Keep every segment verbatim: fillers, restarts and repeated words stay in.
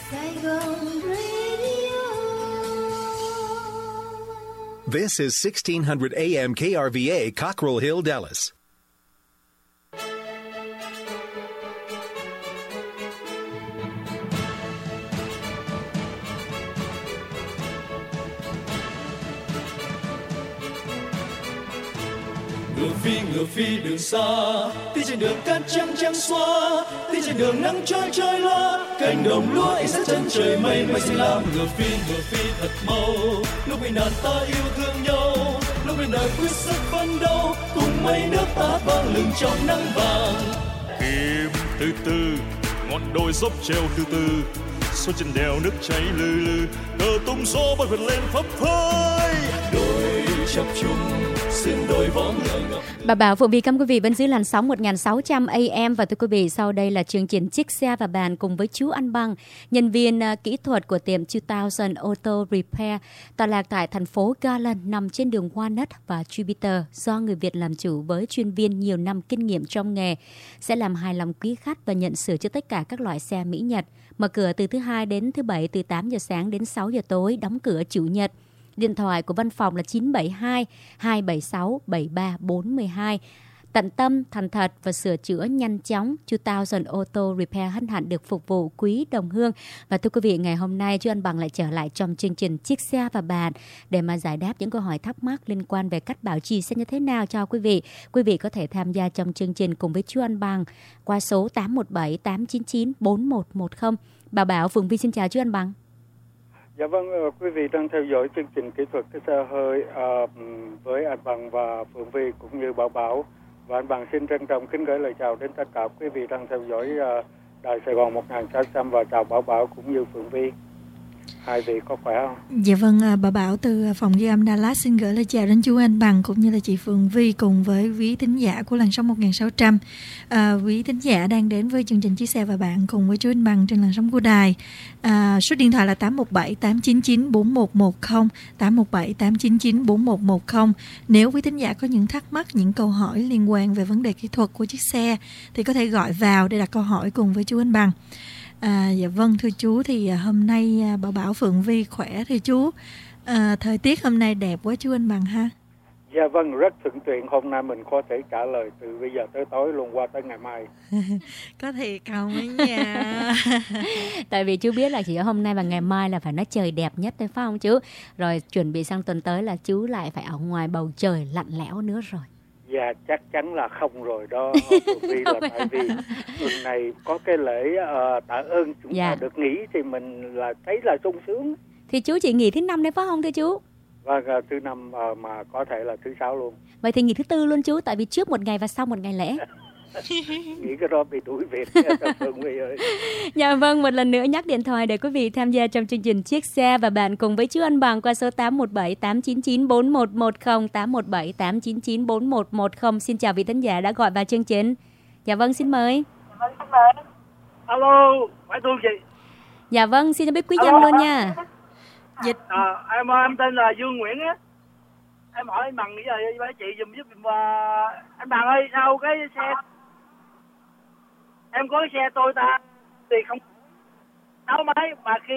Saigon Radio. This is sixteen hundred A M K R V A, Cockrell Hill, Dallas. Ngựa phi ngựa phi đường xa, đi trên đường cát trắng trắng xóa, đi trên đường nắng trôi trôi loa, cánh đồng lúa ánh sáng chân trời mây mây xanh lam. Ngựa phi ngựa phi thật mau, lúc bị nạn ta yêu thương nhau, lúc bên đời quyết sức phấn đấu, cùng mây nước ta vang lừng trong nắng vàng. Tìm từ từ, ngọn đồi dốc treo từ từ, xuống chân đèo nước chảy lừ lừ, cờ tung gió bay vượt lên phấp phới. Đôi chập trùng xuyên đôi vó ngựa ngập. Bà Bảo Phượng Vy cảm quý vị vẫn giữ làn sóng một nghìn sáu trăm A M. Và thưa quý vị, sau đây là chương trình Chiếc xe và bàn cùng với chú Anh Bằng, nhân viên uh, kỹ thuật của tiệm hai nghìn Auto Repair, tọa lạc tại thành phố Garland, nằm trên đường Walnut và Jupiter, do người Việt làm chủ với chuyên viên nhiều năm kinh nghiệm trong nghề, sẽ làm hài lòng quý khách và nhận sửa cho tất cả các loại xe Mỹ Nhật. Mở cửa từ thứ hai đến thứ bảy, từ tám giờ sáng đến sáu giờ tối, đóng cửa chủ nhật. Điện thoại của văn phòng là chín bảy hai, hai bảy sáu, bảy ba bốn hai. Tận tâm, thành thật và sửa chữa nhanh chóng, hai nghìn Auto Repair hân hạnh được phục vụ quý đồng hương. Và thưa quý vị, ngày hôm nay chú Anh Bằng lại trở lại trong chương trình Chiếc xe và bàn để mà giải đáp những câu hỏi thắc mắc liên quan về cách bảo trì xe như thế nào cho quý vị. Quý vị có thể tham gia trong chương trình cùng với chú Anh Bằng qua số tám một bảy, tám chín chín, bốn một một không. Bà Bảo Phượng Vy xin chào chú Anh Bằng. Dạ vâng, quý vị đang theo dõi chương trình kỹ thuật cái xe hơi uh, với anh Bằng và Phượng Vy cũng như Bảo Bảo. Và anh Bằng xin trân trọng kính gửi lời chào đến tất cả quý vị đang theo dõi uh, Đài Sài Gòn một nghìn sáu trăm và chào Bảo Bảo cũng như Phượng Vy. Hai vị có khỏe không? Dạ vâng, bà Bảo từ phòng ghi âm Dallas xin gửi lời chào đến chú Anh Bằng cũng như là chị Phượng Vy cùng với quý thính giả của làn sóng một nghìn sáu trăm. À, quý thính giả đang đến với chương trình Chiếc xe và bạn cùng với chú Anh Bằng trên làn sóng của đài. À, số điện thoại là tám một bảy, tám chín chín, bốn một một không, tám một bảy, tám chín chín, bốn một một không. Nếu quý thính giả có những thắc mắc, những câu hỏi liên quan về vấn đề kỹ thuật của chiếc xe thì có thể gọi vào để đặt câu hỏi cùng với chú Anh Bằng. À, dạ vâng, thưa chú, thì hôm nay Bảo Bảo Phượng Vy khỏe thưa chú. À, thời tiết hôm nay đẹp quá chú Anh Bằng ha. Dạ vâng, rất thuận tiện. Hôm nay mình có thể trả lời từ bây giờ tới tối luôn, qua tới ngày mai. Có thiệt không ấy nha. Tại vì chú biết là chỉ có hôm nay và ngày mai là phải nói trời đẹp nhất đấy phải không chú? Rồi chuẩn bị sang tuần tới là chú lại phải ở ngoài bầu trời lạnh lẽo nữa rồi. Dạ chắc chắn là không rồi đó. Vì là tại vì tuần này có cái lễ uh, tạ ơn chúng dạ. ta được nghỉ thì mình là thấy là sung sướng. Thì chú chỉ nghỉ thứ năm đấy phải không thưa chú? Vâng, uh, thứ năm uh, mà có thể là thứ sáu luôn. Vậy thì nghỉ thứ tư luôn chú, tại vì trước một ngày và sau một ngày lễ. Nghĩ cái đó bị đuổi việc. Dạ vâng, một lần nữa nhắc điện thoại để quý vị tham gia trong chương trình Chiếc xe và bạn cùng với chú Anh Bằng qua số tám một bảy, tám chín chín, bốn một một không, tám một bảy, tám chín chín, bốn một một không. Xin chào vị thính giả đã gọi vào chương trình. Dạ vâng, xin mời. Alo, phải tôi chị. Dạ vâng, xin cho biết quý danh luôn nha. Dịch. À, em em tên là Dương Nguyễn á. Em hỏi anh Bằng bây giờ với chị dùm giúp uh, anh Bằng ơi, sao cái xe em có cái xe Toyota thì không sáu mấy mà khi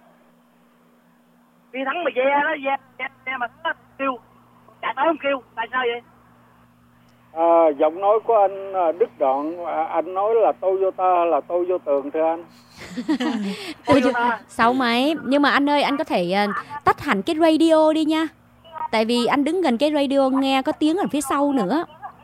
khi thắng mà ve đó ve ve mà nó kêu chạy tới không kêu, tại sao vậy? À, giọng nói của anh đứt đoạn, à, anh nói là Toyota là tôi vô tường thưa anh. Toyota sáu mấy, nhưng mà anh ơi anh có thể uh, tắt hẳn cái radio đi nha. Tại vì anh đứng gần cái radio nghe có tiếng ở phía sau nữa.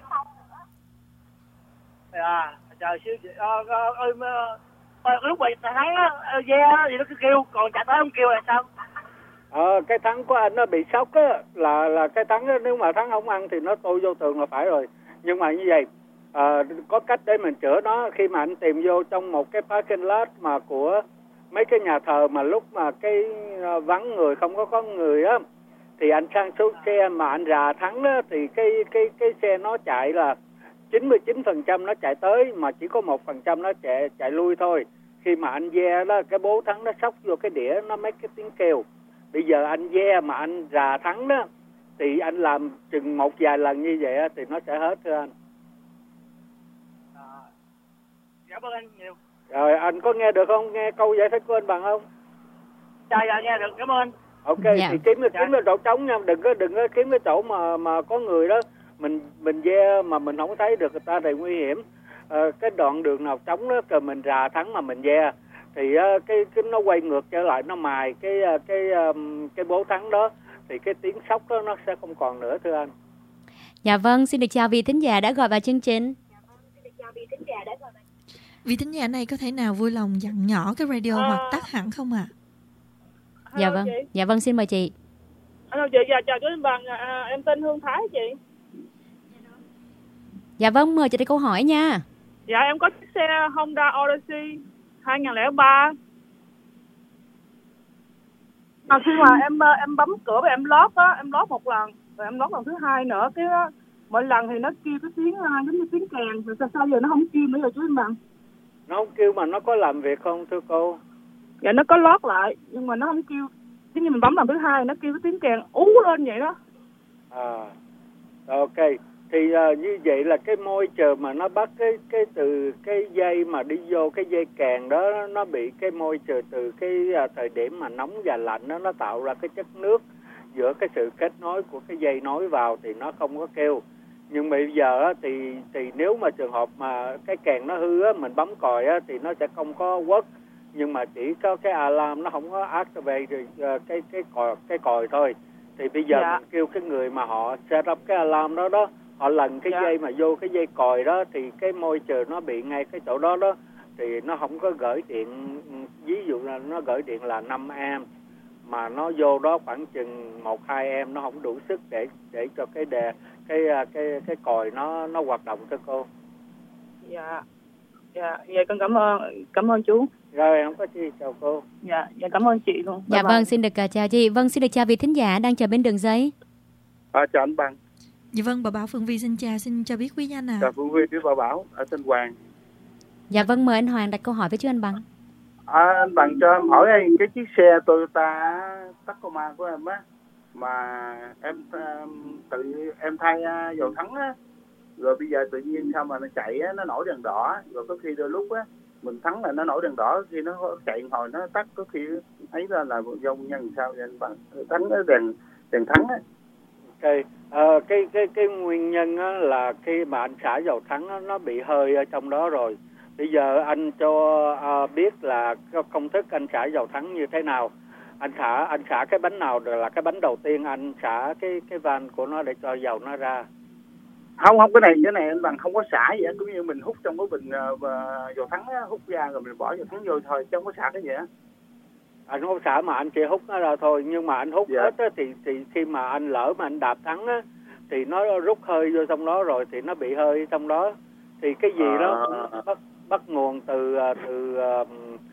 À, trời siêu chị ơi, lúc mà thắng á, ve thì nó cứ kêu, còn chạy tới không kêu là sao? Ờ, cái thắng của anh nó bị sốc á, là là cái thắng đó, nếu mà thắng không ăn thì nó tôi vô tường là phải rồi. Nhưng mà như vậy, à, có cách để mình chữa nó. Khi mà anh tìm vô trong một cái parking lot mà của mấy cái nhà thờ mà lúc mà cái vắng người, không có có người á, thì anh sang số xe mà anh rà thắng đó, thì cái cái cái xe nó chạy là chín mươi chín phần trăm nó chạy tới, mà chỉ có một phần trăm nó chạy chạy lui thôi. Khi mà anh ve đó, cái bố thắng nó sóc vô cái đĩa, nó mấy cái tiếng kêu. Bây giờ anh ve mà anh rà thắng đó, thì anh làm chừng một vài lần như vậy á, thì nó sẽ hết thưa anh. À, cảm ơn anh nhiều. Rồi anh có nghe được không? Nghe câu giải thích của anh Bằng không? Dạ dạ nghe được, cảm ơn. Ok, Dạ. thì kiếm kiếm cái chỗ trống nha, đừng có đừng có kiếm cái chỗ mà mà có người đó, mình mình ve mà mình không thấy được người ta thì nguy hiểm. Ờ, cái đoạn đường nào trống đó rồi mình rà thắng mà mình ve thì uh, cái cái nó quay ngược trở lại, nó mài cái uh, cái um, cái bố thắng đó thì cái tiếng sóc đó nó sẽ không còn nữa thưa anh. Dạ vâng, xin được chào vị thính giả đã gọi vào chương trình. Vị thính giả này có thể nào vui lòng dặn nhỏ cái radio À. hoặc tắt hẳn không ạ? À? Dạ vâng, dạ vâng, xin mời chị. Hello chị, dạ chào chú anh Bằng, à, em tên Hương Thái chị. Dạ vâng, mời chị đặt câu hỏi nha. Dạ em có chiếc xe Honda Odyssey hai không không ba. À, khi mà em em bấm cửa và em lót á, em lót một lần, rồi em lót lần thứ hai nữa, cái đó, mỗi lần thì nó kêu cái tiếng giống như tiếng kèn, rồi sao, sao giờ nó không kêu nữa rồi chú anh Bằng? Nó không kêu mà nó có làm việc không thưa cô? Dạ nó có lót lại nhưng mà nó không kêu, giống như mình bấm lần thứ hai nó kêu cái tiếng kèn ú lên vậy đó. À, ok. Thì uh, như vậy là cái môi trường mà nó bắt cái cái từ cái dây mà đi vô cái dây kèn đó, nó bị cái môi trường từ cái uh, thời điểm mà nóng và lạnh đó, nó tạo ra cái chất nước giữa cái sự kết nối của cái dây nối vào thì nó không có kêu. Nhưng bây giờ á, thì thì nếu mà trường hợp mà cái kèn nó hư á, mình bấm còi á, thì nó sẽ không có quất, nhưng mà chỉ có cái alarm, nó không có activate uh, cái cái còi cái còi thôi. Thì bây giờ Dạ. mình kêu cái người mà họ set up cái alarm đó đó, họ lần cái Dạ. dây mà vô cái dây còi đó thì cái môi trường nó bị ngay cái chỗ đó đó, thì nó không có gửi điện, ví dụ là nó gửi điện là năm am mà nó vô đó khoảng chừng một hai em, nó không đủ sức để để cho cái đề cái cái cái còi nó nó hoạt động thưa cô. Dạ. Dạ, vậy con cảm ơn cảm ơn chú. Rồi không có chi, chào cô. Dạ, dạ cảm ơn chị luôn. Dạ Bye bye. vâng, xin được uh, chào chị. Vâng, xin được chào vị thính giả đang chờ bên đường dây. À, chào anh Bằng. Dạ vâng, bà Bảo Phương Vi xin chào, xin cho biết quý anh ạ. Chào Phương Vi, với bà Bảo ở Thanh Hoàng. Dạ vâng, mời anh Hoàng đặt câu hỏi với chú anh Bằng. À, anh Bằng cho em hỏi anh, cái chiếc xe Toyota Tacoma của em á, mà em um, tự em thay uh, dầu thắng á, rồi bây giờ tự nhiên sao mà nó chạy á, nó nổi đèn đỏ, rồi có khi đôi lúc á mình thắng là nó nổi đèn đỏ, khi nó chạy hồi nó tắt, có khi ấy là là do nguyên nhân sao vậy anh Bằng? Thắng cái đèn đèn thắng á. Okay. À, cái cái cái nguyên nhân á, là khi mà anh xả dầu thắng á, nó bị hơi ở trong đó rồi. Bây giờ anh cho à, biết là công thức anh xả dầu thắng như thế nào. Anh xả anh xả cái bánh nào là cái bánh đầu tiên anh xả cái cái van của nó để cho dầu nó ra. Không không cái này cái này anh Bằng không có xả gì á, cũng như mình hút trong cái bình uh, dầu thắng á, hút ra rồi mình bỏ dầu thắng vô thôi, chứ không có xả cái gì á. Anh không xả mà anh chỉ hút nó ra thôi, nhưng mà anh hút Dạ. hết á, thì thì khi mà anh lỡ mà anh đạp thắng á thì nó rút hơi vô trong đó rồi thì nó bị hơi trong đó, thì cái gì À. đó cũng bắt bắt nguồn từ từ uh,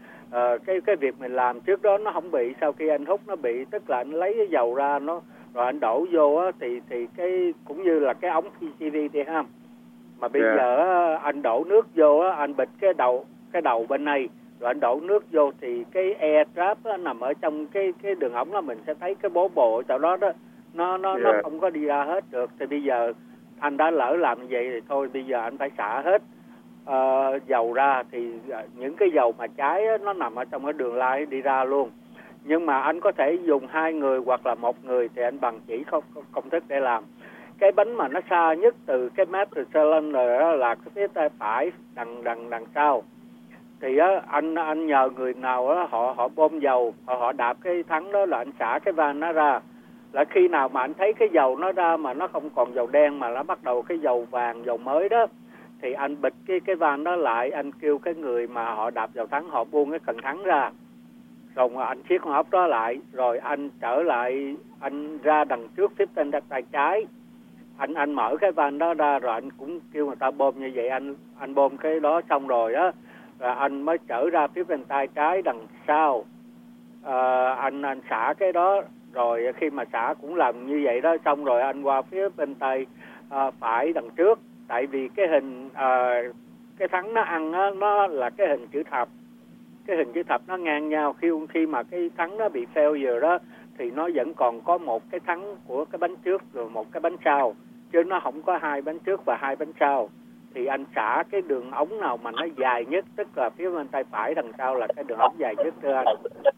uh, cái cái việc mình làm trước đó nó không bị, sau khi anh hút nó bị, tức là anh lấy cái dầu ra nó rồi anh đổ vô á, thì thì cái cũng như là cái ống pê xê vê đi ha, mà bây Yeah. giờ á, anh đổ nước vô á, anh bịt cái đầu cái đầu bên này rồi anh đổ nước vô thì cái air trap á, nằm ở trong cái cái đường ống đó, mình sẽ thấy cái bó bộ ở chỗ đó đó, nó nó Yeah. nó không có đi ra hết được. Thì bây giờ anh đã lỡ làm như vậy thì thôi, bây giờ anh phải xả hết uh, dầu ra, thì uh, những cái dầu mà cháy á, nó nằm ở trong cái đường line đi ra luôn. Nhưng mà anh có thể dùng hai người hoặc là một người thì anh bằng chỉ không công thức để làm. Cái bánh mà nó xa nhất từ cái master cylinder đó là cái phía tay phải đằng đằng đằng sau. Thì á, anh anh nhờ người nào đó, họ họ bơm dầu, họ họ đạp cái thắng đó là anh xả cái van nó ra. Là khi nào mà anh thấy cái dầu nó ra mà nó không còn dầu đen mà nó bắt đầu cái dầu vàng, dầu mới đó, thì anh bịt cái cái van đó lại, anh kêu cái người mà họ đạp dầu thắng họ buông cái cần thắng ra. Rồi mà anh siết con ốc đó lại, rồi anh trở lại, anh ra đằng trước tiếp tên tay trái. Anh anh mở cái van đó ra rồi anh cũng kêu người ta bơm như vậy, anh anh bơm cái đó xong rồi á, rồi anh mới trở ra phía bên tay trái đằng sau. À, anh anh xả cái đó, rồi khi mà xả cũng làm như vậy đó, xong rồi anh qua phía bên tay à, phải đằng trước. Tại vì cái hình à, cái thắng nó ăn á, nó là cái hình chữ thập, cái hình chữ thập nó ngang nhau. Khi khi mà cái thắng nó bị failure đó thì nó vẫn còn có một cái thắng của cái bánh trước rồi một cái bánh sau, chứ nó không có hai bánh trước và hai bánh sau. thì anh xả cái đường ống nào mà nó dài nhất, tức là phía bên tay phải đằng sau là cái đường ống dài nhất thưa anh.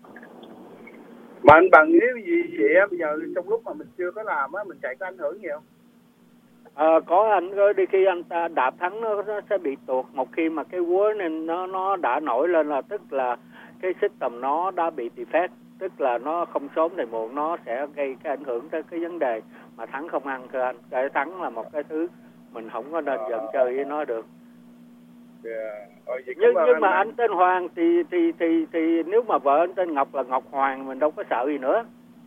Mà anh bằng nếu gì vậy bây giờ trong lúc mà mình chưa có làm á, mình chạy có ảnh hưởng gì không? Ờ, có anh ơi, đi khi anh ta đạp thắng nó, nó sẽ bị tuột. Một khi mà cái quớ nên nó nó đã nổi lên là tức là cái system nó đã bị defect, tức là nó không sớm thì muộn nó sẽ gây cái ảnh hưởng tới cái vấn đề mà thắng không ăn thưa anh. Cái thắng là một cái thứ mình không có nên giận chơi với nó được. Yeah. Ôi, nhưng nhưng anh mà anh. anh tên Hoàng thì thì thì thì nếu mà vợ anh tên Ngọc là Ngọc Hoàng, mình đâu có sợ gì nữa.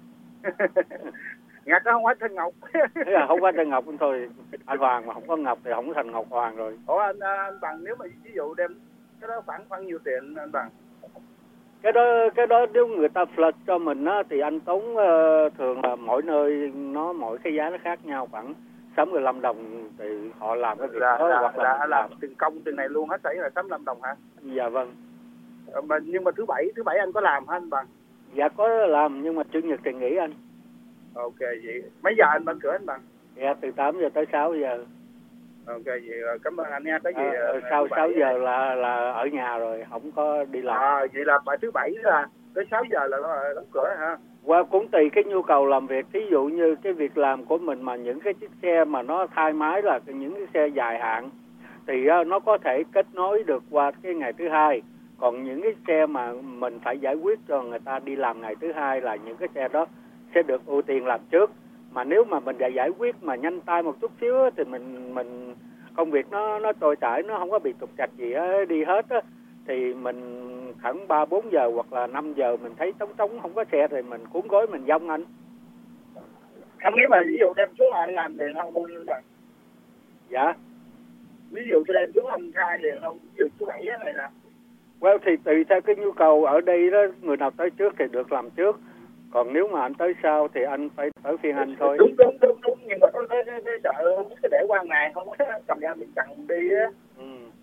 Ngọc đó không phải tên Ngọc. Thế là không phải tên Ngọc thôi, anh Hoàng mà không có Ngọc thì không thành Ngọc Hoàng rồi. Ủa anh, anh bằng nếu mà ví dụ đem cái đó khoảng khoảng nhiêu tiền anh bằng? Cái đó cái đó nếu người ta flush cho mình á thì anh tốn uh, thường là mỗi nơi nó mỗi cái giá nó khác nhau, khoảng sáu mươi lăm đồng thì họ làm cái việc là, đó là, hoặc là là, làm, làm tiền công tiền này luôn hết sảy là sáu mươi lăm đồng hả? Dạ vâng. Ờ, mà nhưng mà thứ bảy thứ bảy anh có làm hả anh bằng? Dạ có làm nhưng mà chủ nhật thì nghỉ anh. Ok vậy mấy giờ anh mở cửa anh bằng? Dạ từ tám giờ tới sáu giờ. Ok vậy cảm ơn anh nha. Cái gì à, sau sáu giờ là là ở nhà rồi, không có đi làm. À vậy là bài thứ bảy là tới sáu giờ là đóng cửa hả? Qua well, cũng tùy cái nhu cầu làm việc. Thí dụ như cái việc làm của mình mà những cái chiếc xe mà nó thay máy là những cái xe dài hạn thì uh, nó có thể kết nối được qua cái ngày thứ hai. Còn những cái xe mà mình phải giải quyết cho người ta đi làm ngày thứ hai là những cái xe đó sẽ được ưu tiên làm trước. Mà nếu mà mình đã giải quyết mà nhanh tay một chút xíu thì mình mình công việc nó nó trôi chảy, nó không có bị trục trặc gì á, đi hết á, thì mình khoảng ba bốn giờ hoặc là năm giờ mình thấy trống trống không có xe thì mình cuốn gối mình dông anh. Không, nếu mà ví dụ đem xuống anh làm thì không bao nhiêu lần? Dạ. Ví dụ tôi đem xuống anh khai thì không, ví dụ thứ bảy này nè. Well thì tùy theo cái nhu cầu ở đây đó, người nào tới trước thì được làm trước. Còn nếu mà anh tới sau thì anh phải tới phiên anh thôi. Đúng đúng đúng đúng, nhưng mà có cái cái cái sợ cái để qua ngày không có cầm ra mình chặn đi á. Ừ.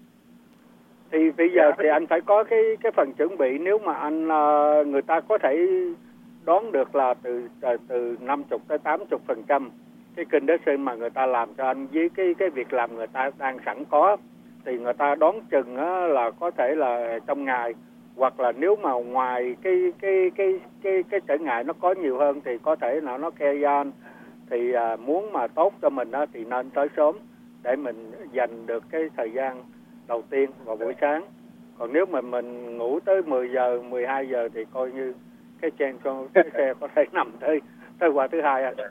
Thì bây giờ thì anh phải có cái cái phần chuẩn bị. Nếu mà anh uh, người ta có thể đoán được là từ từ, từ năm mươi tới tám mươi phần trăm cái condition mà người ta làm cho anh với cái cái việc làm người ta đang sẵn có, thì người ta đoán chừng á, là có thể là trong ngày, hoặc là nếu mà ngoài cái cái cái cái cái trở ngại nó có nhiều hơn thì có thể là nó carry on. Thì uh, muốn mà tốt cho mình á, thì nên tới sớm để mình dành được cái thời gian đầu tiên vào buổi sáng. Còn nếu mà mình ngủ tới mười giờ, mười hai giờ thì coi như cái trên con cái xe có thể nằm tới tới qua thứ hai anh.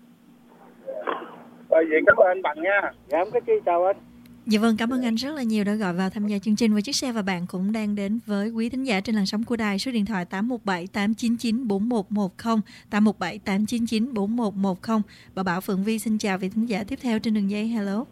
Rồi vậy cảm ơn anh Bằng nha. Dạ không có chi, chào anh. Dạ vâng, cảm ơn anh rất là nhiều đã gọi vào tham gia chương trình. Và chiếc xe và bạn cũng đang đến với quý thính giả trên làn sóng của đài. Số điện thoại tám một bảy tám chín chín bốn một một không, tám một bảy tám chín chín bốn một một không. Bà Bảo Phượng Vi xin chào vị thính giả tiếp theo trên đường dây. Hello.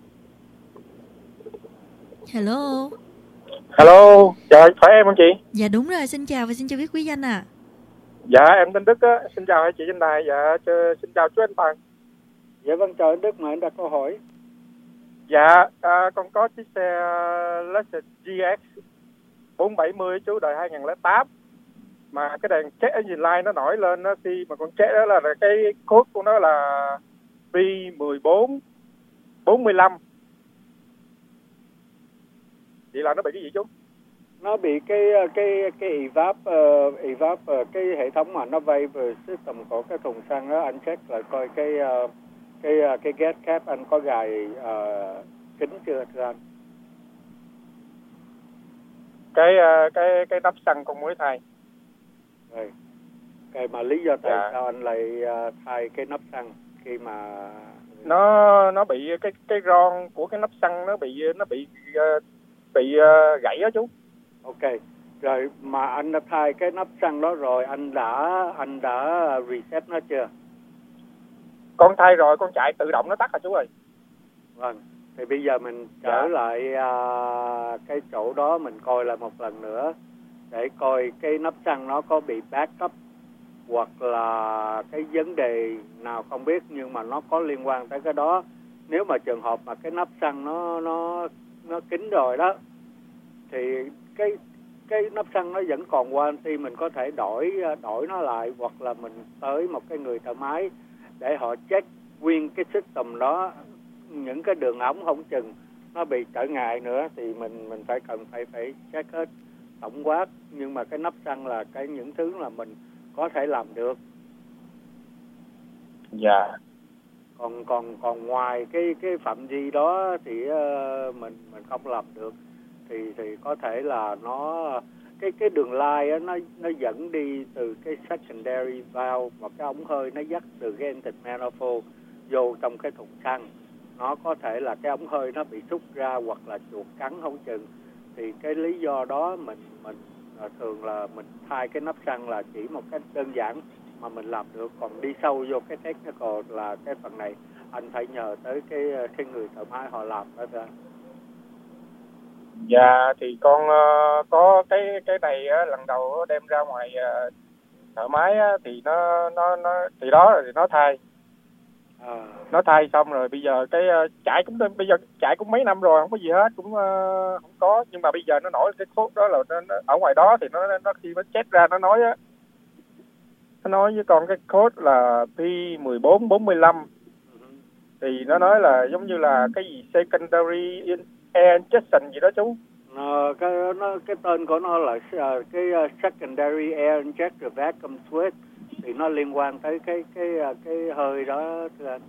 Hello. Hello, chào phải em không chị? Dạ đúng rồi, xin chào và xin cho biết quý danh ạ. À. Dạ em tên Đức á, xin chào hai chị trên đài. Dạ cho, xin chào chú anh Bằng. Dạ vâng, chào anh Đức, mà anh đặt câu hỏi. Dạ, à, con có chiếc xe Lexus giê ích bốn bảy mươi chú, đời hai không không tám. Mà cái đèn check engine light nó nổi lên đó, khi mà con check đó là, là cái code của nó là B một bốn bốn lăm. Vậy là nó bị cái gì chú? Nó bị cái cái cái evap uh, evap uh, cái hệ thống mà nó vây về system của cái thùng xăng đó, anh check lại coi cái uh, cái uh, cái gas cap anh có gài uh, kính chưa thưa anh? Cái uh, cái cái nắp xăng con mới thay. Rồi. Cái mà lý do tại dạ. sao anh lại uh, thay cái nắp xăng khi mà nó nó bị cái cái ron của cái nắp xăng nó bị nó bị uh, bị uh, gãy đó chú. Ok. Rồi mà anh đã thay cái nắp xăng đó rồi, anh đã anh đã reset nó chưa? Con thay rồi, con chạy tự động nó tắt rồi chú ơi. Vâng. Thì bây giờ mình trở dạ. lại uh, cái chỗ đó mình coi lại một lần nữa để coi cái nắp xăng nó có bị back up hoặc là cái vấn đề nào không biết, nhưng mà nó có liên quan tới cái đó. Nếu mà trường hợp mà cái nắp xăng nó nó nó kín rồi đó thì cái cái nắp xăng nó vẫn còn warranty, mình có thể đổi đổi nó lại, hoặc là mình tới một cái người thợ máy để họ check nguyên cái system đó, những cái đường ống không chừng nó bị trở ngại nữa thì mình mình phải cần phải phải check hết tổng quát. Nhưng mà cái nắp xăng là cái những thứ là mình có thể làm được. Dạ. Còn còn còn ngoài cái cái phạm vi đó thì uh, mình mình không làm được thì thì có thể là nó cái cái đường line á, nó nó dẫn đi từ cái secondary valve và cái ống hơi nó dắt từ cái intake manifold vô trong cái thùng xăng. Nó có thể là cái ống hơi nó bị xúc ra hoặc là chuột cắn không chừng. Thì cái lý do đó mình mình thường là mình thay cái nắp xăng là chỉ một cách đơn giản mà mình làm được. Còn đi sâu vô cái technical là cái phần này anh phải nhờ tới cái cái người thợ máy họ làm đó thôi. Dạ thì con uh, có cái cái này uh, lần đầu đem ra ngoài uh, thợ máy uh, thì nó nó nó thì đó thì nó thay. À. Nó thay xong rồi bây giờ cái uh, chạy cũng bây giờ chạy cũng mấy năm rồi không có gì hết cũng uh, không có, nhưng mà bây giờ nó nổi cái code đó là nó, nó, ở ngoài đó thì nó nó khi nó check ra nó nói á, nó nói với con cái code là P một bốn bốn lăm thì nó nói là giống như là cái gì secondary air injection gì đó chú. Nó cái nó cái tên của nó là uh, cái uh, secondary air injector vacuum switch thì nó liên quan tới cái cái cái, cái hơi đó thưa anh.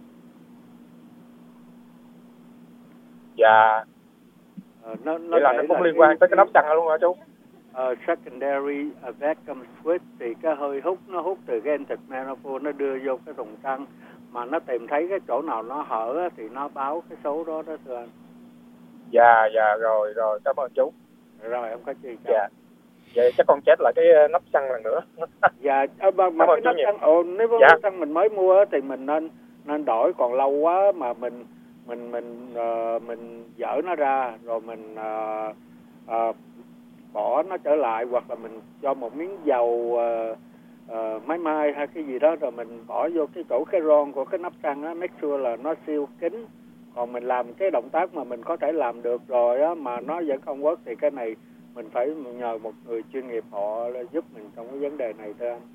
Dạ. Uh, nó nó vậy là nó cũng liên quan cái, tới cái nắp xăng luôn hả chú? Uh, secondary uh, vacuum switch thì cái hơi hút nó hút từ cái intake manifold nó đưa vô cái thùng xăng, mà nó tìm thấy cái chỗ nào nó hở thì nó báo cái số đó đó thưa anh. Dạ dạ rồi rồi cảm ơn chú. Rồi không có gì. Dạ. Vậy chắc con chết lại cái nắp xăng lần nữa. Dạ mà, mà cái nắp xăng ồ, nếu dạ. nắp xăng mình mới mua thì mình nên nên đổi, còn lâu quá mà mình mình mình uh, mình dỡ nó ra rồi mình uh, uh, bỏ nó trở lại, hoặc là mình cho một miếng dầu uh, uh, máy may hay cái gì đó rồi mình bỏ vô cái chỗ cái ron của cái nắp xăng á, make sure là nó siêu kín. Còn mình làm cái động tác mà mình có thể làm được rồi á mà nó vẫn không work thì cái này mình phải nhờ một người chuyên nghiệp họ giúp mình trong cái vấn đề này thôi anh.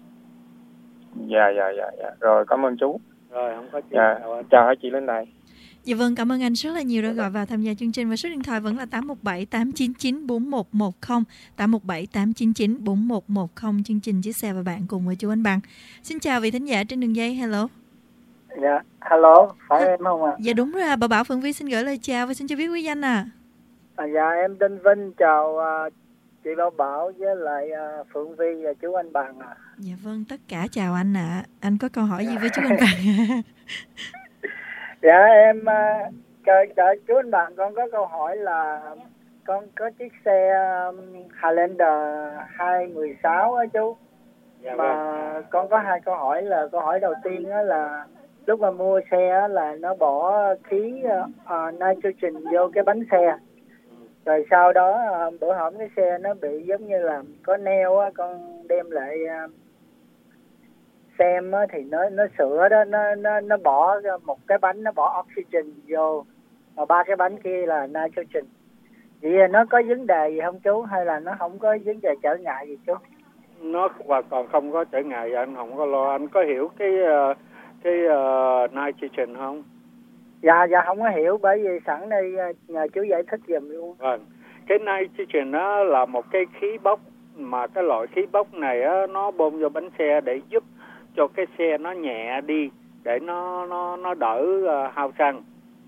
Dạ dạ dạ dạ rồi cảm ơn chú. Rồi không có gì. Dạ. Chào anh. Chào chị lên đây. Dạ vâng, cảm ơn anh rất là nhiều đã gọi vào tham gia chương trình, và số điện thoại vẫn là tám một bảy tám chín chín bốn một một không, tám một bảy tám chín chín bốn một một không. Chương trình Chiếc Xe và Bạn cùng với chú Anh Bằng. Xin chào vị thính giả trên đường dây. Hello. Dạ, hello, phải em không ạ? À? Dạ đúng rồi, à. Bà Bảo Phượng Vi xin gửi lời chào và xin cho biết quý danh à. à dạ, em Đinh Vinh chào uh, chị Bảo Bảo với lại uh, Phượng Vi và chú Anh Bằng à. Dạ vâng, tất cả chào anh ạ. À. Anh có câu hỏi gì với chú Anh Bằng? Dạ em uh, chờ, chờ chú Anh Bằng, con có câu hỏi là con có chiếc xe um, Highlander hai một sáu á chú. Dạ, mà vâng. Con có hai câu hỏi. Là câu hỏi đầu tiên á là lúc mà mua xe á là nó bỏ khí uh, nitrogen vô cái bánh xe, rồi sau đó uh, bữa hổm cái xe nó bị giống như là có neo á, con đem lại uh, xem á thì nó nó sửa đó, nó nó nó bỏ một cái bánh nó bỏ oxygen vô, và ba cái bánh kia là nitrogen. Vậy nó có vấn đề gì không chú, hay là nó không có vấn đề trở ngại gì chú? Nó hoàn toàn không có trở ngại, anh không có lo. Anh có hiểu cái uh, cái uh, nitrogen không? Dạ dạ không có hiểu, bởi vì sẵn đây nhờ chú giải thích giùm luôn. Vâng, cái nitrogen đó là một cái khí bốc, mà cái loại khí bốc này á, nó bơm vô bánh xe để giúp cho cái xe nó nhẹ đi, để nó nó nó đỡ uh, hao xăng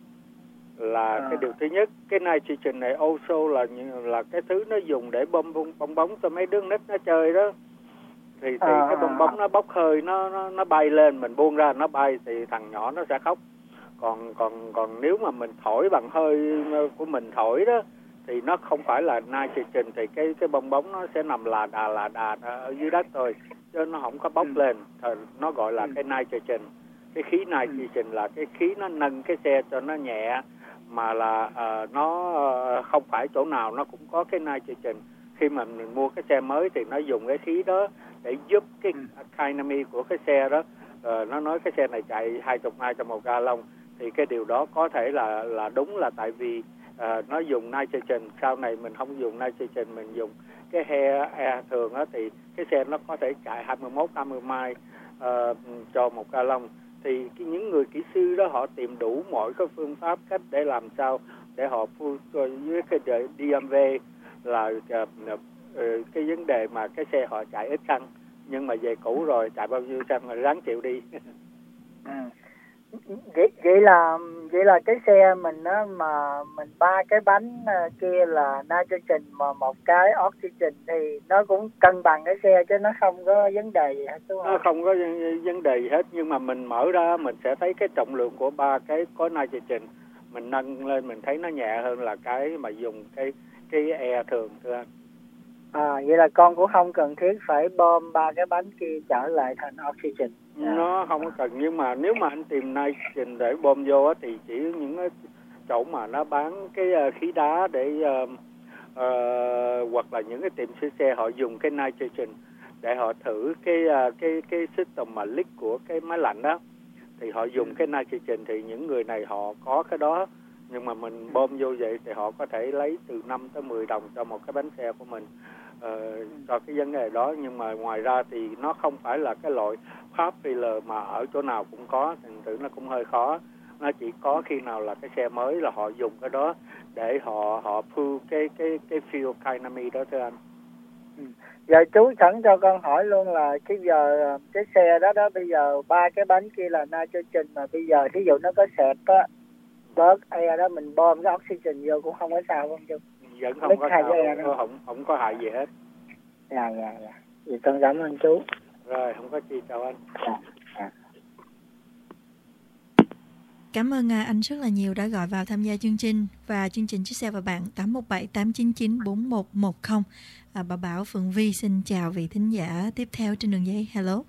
là à. Cái điều thứ nhất. Cái nitrogen này also là là cái thứ nó dùng để bơm bong, bong bóng cho mấy đứa nít nó chơi đó. Thì thì à. cái bong bóng nó bốc hơi, nó nó nó bay lên, mình buông ra nó bay thì thằng nhỏ nó sẽ khóc. Còn còn còn nếu mà mình thổi bằng hơi của mình thổi đó thì nó không phải là nitrogen, thì cái cái bong bóng nó sẽ nằm là đà là đà ở dưới đất thôi, chứ nó không có bốc ừ. lên. Thì nó gọi là ừ. cái nitrogen. Cái khí nitrogen ừ. là cái khí nó nâng cái xe cho nó nhẹ, mà là uh, nó uh, không phải chỗ nào nó cũng có cái nitrogen. Khi mà mình mua cái xe mới thì nó dùng cái khí đó để giúp cái economy của cái xe đó. Uh, nó nói cái xe này chạy hai mươi mai cho một ga lông, thì cái điều đó có thể là là đúng, là tại vì uh, nó dùng nitrogen. Sau này mình không dùng nitrogen, mình dùng cái he air thường á, thì cái xe nó có thể chạy hai mươi mốt năm mươi mai uh, cho một ga lông. Thì cái, những người kỹ sư đó họ tìm đủ mọi cái phương pháp cách để làm sao để họ phu với cái đê em vê là uh, uh, cái vấn đề mà cái xe họ chạy ít xăng, nhưng mà về cũ rồi chạy bao nhiêu xăng rồi ráng chịu đi. Ừ. Vậy, vậy là vậy là cái xe mình á, mà mình ba cái bánh kia là nitrogen mà một cái oxygen thì nó cũng cân bằng cái xe chứ nó không có vấn đề gì hết đúng không? Nó không có vấn đề gì hết, nhưng mà mình mở ra mình sẽ thấy cái trọng lượng của ba cái có nitrogen mình nâng lên mình thấy nó nhẹ hơn là cái mà dùng cái cái e thường thưa anh. À, vậy là con cũng không cần thiết phải bơm ba cái bánh kia trở lại thành oxygen. À. Nó không có cần, nhưng mà nếu mà anh tìm nitrogen để bơm vô á, thì chỉ những cái chỗ mà nó bán cái khí đá để uh, uh, hoặc là những cái tiệm sửa xe họ dùng cái nitrogen để họ thử cái uh, cái cái system mà leak của cái máy lạnh đó, thì họ dùng cái nitrogen, thì những người này họ có cái đó, nhưng mà mình bơm vô vậy thì họ có thể lấy từ năm tới mười đồng cho một cái bánh xe của mình uh, cho cái vấn đề đó. Nhưng mà ngoài ra thì nó không phải là cái loại part filler mà ở chỗ nào cũng có, thành thử nó cũng hơi khó. Nó chỉ có khi nào là cái xe mới là họ dùng cái đó để họ họ pull cái cái cái fuel economy đó thưa anh. Ừ. Giờ chú sẵn cho con hỏi luôn là cái giờ cái xe đó đó bây giờ ba cái bánh kia là nitrogen, mà bây giờ thí dụ nó có sẹt á, bớt air đó mình bơm cái oxygen vô cũng không có sao không chú? Vẫn không có sao, không có, không, không có hại gì hết. Dạ dạ dạ. Vậy con cảm ơn chú. Rồi, không có chi, chào anh. Dạ, dạ. Cảm ơn anh rất là nhiều đã gọi vào tham gia chương trình, và chương trình Chiếc Xe và Bạn tám một bảy tám chín chín bốn một một không. À, bà Bảo, Phượng Vi xin chào vị thính giả tiếp theo trên đường dây. Hello.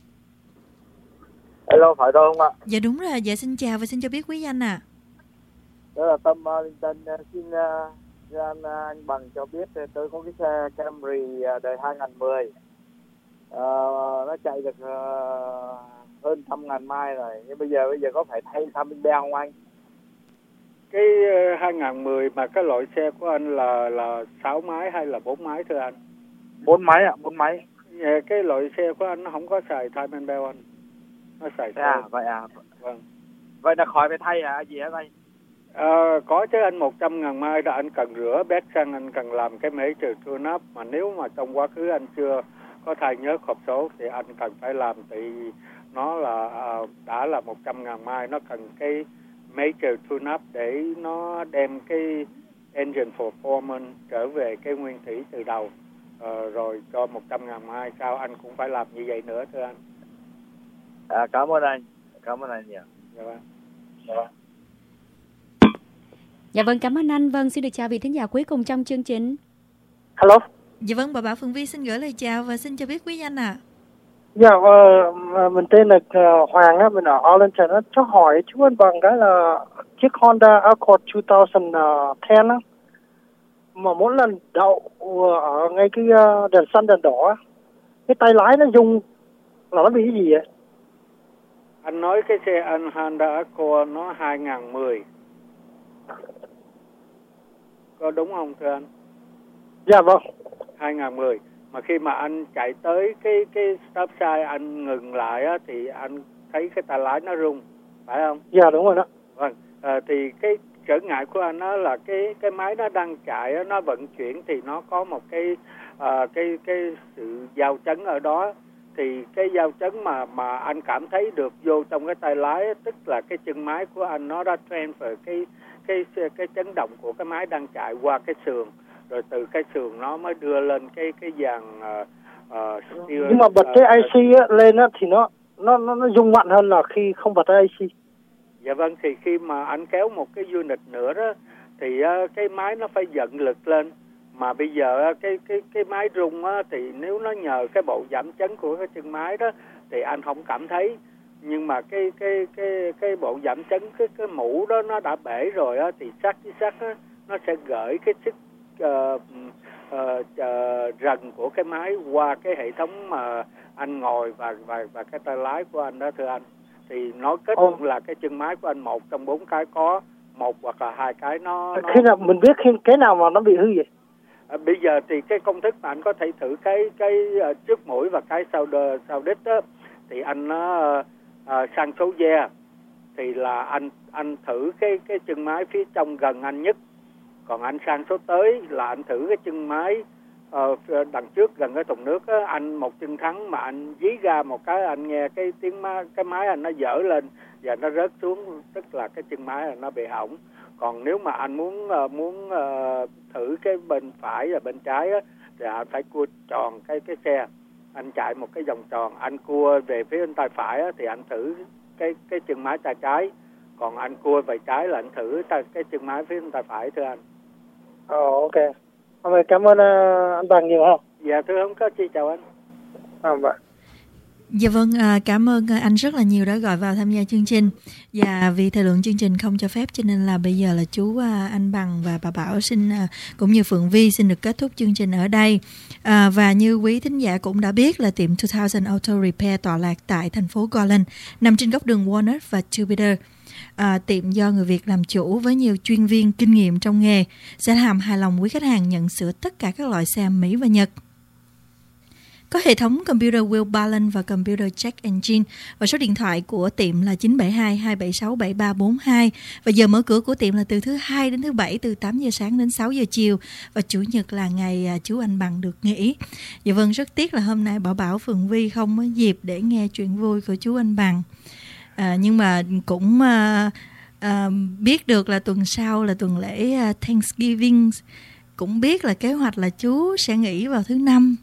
Hello, phải đâu không ạ? Dạ đúng rồi, dạ xin chào và xin cho biết quý danh ạ. À. Đó là Tâm Arlington. Xin uh, anh, anh Bằng cho biết tôi có cái xe Camry đời hai không một không. Uh, nó chạy được uh, hơn trăm ngàn mai rồi, nhưng bây giờ bây giờ có phải thay xăm bên đeo không anh? Cái uh, hai không một không mà cái loại xe của anh là là sáu máy hay là bốn máy thưa anh? Bốn máy ạ, bốn máy. Yeah, cái loại xe của anh nó không có xài time and bell anh, nó xài thôi. À vậy à. Vâng. Vậy là khỏi phải thay à gì hả anh? À, có chứ anh, một trăm ngàn mai đó anh cần rửa bét xăng, anh cần làm cái mễ trừ tune up, mà nếu mà trong quá khứ anh chưa có thay nhớt hộp số thì anh cần phải làm, thì nó là à, đã là một trăm ngàn mai, nó cần cái major tune up để nó đem cái engine performance trở về cái nguyên thủy từ đầu, à, rồi cho một trăm ngàn mai sau anh cũng phải làm như vậy nữa thưa anh. À, cảm ơn anh, cảm ơn anh nhiều. Dạ vâng. Dạ vâng. Dạ vâng, cảm ơn anh. Vâng, xin được chào vị thính giả cuối cùng trong chương trình. Hello. Dạ vâng, bà Bảo Phượng Vi xin gửi lời chào và xin cho biết quý danh ạ. À. Dạ, uh, mình tên là uh, Hoàng á, mình ở Arlington á. Cho hỏi chú anh Bằng cái là chiếc Honda Accord hai không một không á, mà mỗi lần đậu ở ngay cái uh, đèn xanh đèn đỏ, cái tay lái nó rung là nó bị cái gì vậy? Anh nói cái xe anh Honda Accord nó hai không một không. Có đúng không thưa anh? Dạ vâng. hai không một không. Mà khi mà anh chạy tới cái cái stop sign anh ngừng lại á, thì anh thấy cái tay lái nó rung, phải không? Dạ đúng rồi đó. Vâng. À, thì cái trở ngại của anh đó là cái cái máy nó đang chạy á, nó vận chuyển thì nó có một cái à, cái cái sự giao chấn ở đó. Thì cái giao chấn mà mà anh cảm thấy được vô trong cái tay lái, tức là cái chân máy của anh nó đã transfer cái cái cái chấn động của cái máy đang chạy qua cái sườn, rồi từ cái sườn nó mới đưa lên cái cái dàn uh, uh, steer. Nhưng mà bật cái i xê á, lên á, thì nó nó nó nó rung mạnh hơn là khi không bật cái i xê. Dạ vâng, thì khi mà anh kéo một cái unit nữa đó thì uh, cái máy nó phải dẫn lực lên. Mà bây giờ cái cái cái máy rung á, thì nếu nó nhờ cái bộ giảm chấn của cái chân máy đó thì anh không cảm thấy, nhưng mà cái cái cái cái bộ giảm chấn cái cái mũ đó nó đã bể rồi á, thì sắt với sắt á, nó sẽ gửi cái sức uh, uh, uh, rần của cái máy qua cái hệ thống mà anh ngồi và và và cái tay lái của anh đó thưa anh. Thì nó kết luận là cái chân máy của anh một trong bốn cái có một hoặc là hai cái nó, nó... Khi nào mình biết khi cái nào mà nó bị hư vậy? À, bây giờ thì cái công thức mà anh có thể thử cái cái uh, trước mũi và cái sau đờ, sau đít đó, thì anh nó uh, uh, sang số ge, thì là anh anh thử cái cái chân máy phía trong gần anh nhất. Còn anh sang số tới là anh thử cái chân máy uh, đằng trước gần cái thùng nước á, anh một chân thắng mà anh dí ra một cái anh nghe cái tiếng máy, cái máy anh nó dở lên và nó rớt xuống, tức là cái chân máy là nó bị hỏng. Còn nếu mà anh muốn uh, muốn uh, thử cái bên phải và bên trái á, thì anh phải cua tròn cái cái xe, anh chạy một cái vòng tròn, anh cua về phía bên tay phải á, thì anh thử cái cái chân máy tay trái, còn anh cua về trái là anh thử tay, cái chân máy phía bên tay phải thưa anh. Ồ, oh, ok. Hôm nay cảm ơn uh, anh Bằng nhiều không? Dạ thưa không có chi, chào anh. À, vậy. Dạ vâng, à, cảm ơn anh rất là nhiều đã gọi vào tham gia chương trình. Và vì thời lượng chương trình không cho phép cho nên là bây giờ là chú à, anh Bằng và bà Bảo xin à, cũng như Phượng Vi xin được kết thúc chương trình ở đây. À, và như quý thính giả cũng đã biết là tiệm hai nghìn Auto Repair tọa lạc tại thành phố Garland, nằm trên góc đường Walnut và Jupiter. À, tiệm do người Việt làm chủ với nhiều chuyên viên kinh nghiệm trong nghề sẽ làm hài lòng quý khách hàng nhận sửa tất cả các loại xe Mỹ và Nhật. Có hệ thống computer wheel balance và computer check engine, và số điện thoại của tiệm là chín bảy hai hai bảy sáu bảy ba bốn hai, và giờ mở cửa của tiệm là từ thứ hai đến thứ bảy từ tám giờ sáng đến sáu giờ chiều, và chủ nhật là ngày chú anh Bằng được nghỉ. Dạ vâng, rất tiếc là hôm nay Bảo Bảo Phượng Vi không có dịp để nghe chuyện vui của chú anh Bằng. À, nhưng mà cũng à, à, biết được là tuần sau là tuần lễ Thanksgiving, cũng biết là kế hoạch là chú sẽ nghỉ vào thứ năm.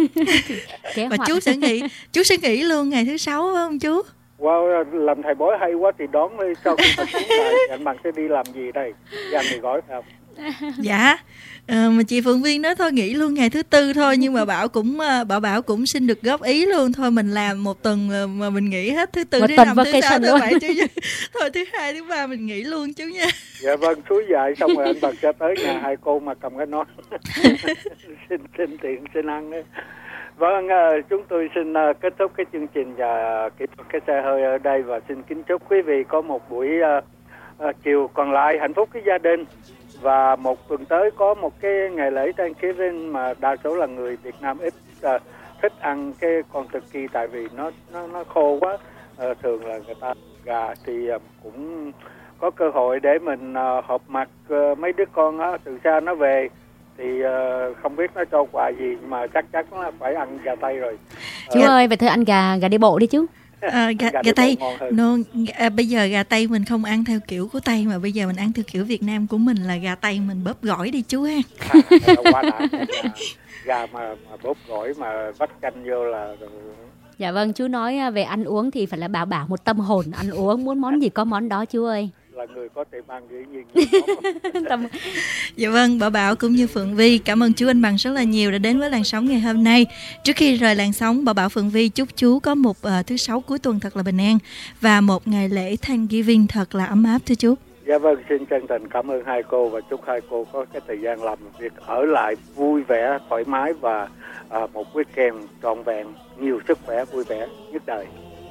Và chú sẽ nghỉ chú sẽ nghỉ luôn ngày thứ sáu phải không chú? Wow, làm thầy bói hay quá thì đón đi, sau khi mà xuống này anh Bằng sẽ đi làm gì đây? Dạ anh thì gói không? Dạ, à, mà chị Phượng Viên nói thôi nghỉ luôn ngày thứ tư thôi, nhưng mà Bảo cũng Bảo Bảo cũng xin được góp ý luôn, thôi mình làm một tuần mà mình nghỉ hết thứ tư, một thứ năm, thứ sáu, thứ bảy, thứ thôi thứ hai, thứ ba mình nghỉ luôn chú nha. Dạ vâng, suối dậy xong rồi anh Bằng sẽ tới nhà hai cô mà cầm cái nón xin xin tiền xin ăn đấy. Vâng, chúng tôi xin kết thúc cái chương trình và kỹ thuật cái xe hơi ở đây, và xin kính chúc quý vị có một buổi uh, uh, chiều còn lại hạnh phúc với gia đình. Và một tuần tới có một cái ngày lễ Thanksgiving mà đa số là người Việt Nam ít uh, thích ăn cái con turkey, tại vì nó nó nó khô quá. Uh, thường là người ta gà thì uh, cũng có cơ hội để mình uh, họp mặt uh, mấy đứa con á, từ xa nó về thì uh, không biết nó cho quà gì, mà chắc chắn là phải ăn gà tây rồi. Chú uh, ơi, vậy thôi ăn gà gà đi bộ đi chú. À, gà, gà, gà Tây no, à, bây giờ gà Tây mình không ăn theo kiểu của Tây, mà bây giờ mình ăn theo kiểu Việt Nam của mình là gà Tây mình bóp gỏi đi chú ha. À, quá đã, gà mà, mà bóp gỏi mà vắt chanh vô là. Dạ vâng, chú nói về ăn uống thì phải là Bảo Bảo một tâm hồn ăn uống, muốn món gì có món đó chú ơi. Là người có tiệm ăn dĩ nhiên. Tâm... Dạ vâng, Bảo Bảo cũng như Phượng Vi cảm ơn chú anh Bằng rất là nhiều đã đến với làn sóng ngày hôm nay. Trước khi rời làn sóng, Bảo Bảo Phượng Vi chúc chú có một uh, thứ sáu cuối tuần thật là bình an và một ngày lễ Thanksgiving thật là ấm áp thưa chú. Dạ vâng, xin chân thành cảm ơn hai cô và chúc hai cô có cái thời gian làm việc ở lại vui vẻ, thoải mái và uh, một weekend trọn vẹn, nhiều sức khỏe, vui vẻ nhất đời.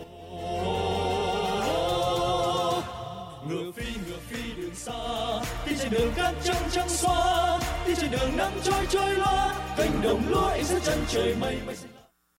Ngựa phi ngựa phi đường xa, đi trên đường cát trắng trắng xóa, đi trên đường nắng trôi trôi loa, cánh đồng lúa ánh sáng chân trời mây mây.